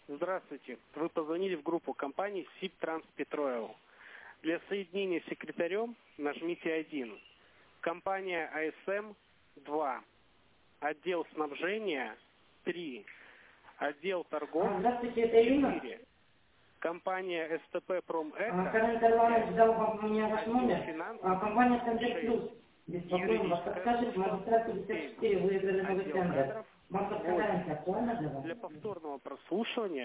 Здравствуйте. Вы позвонили в группу компании СИП Транспетроил. Для соединения с секретарем нажмите 1. Компания АСМ 2. Отдел снабжения 3. Отдел торговли Здравствуйте, это Ирина. 4. Компания СТП Промэко. Карен Карланович дал вам мне ваш номер. Финансов Компания Центр Плюс. Беспокоим вас. Подскажите, магистрат 54 выиграли новый тендер. Банковская гарантия актуальна для вас? Для повторного прослушивания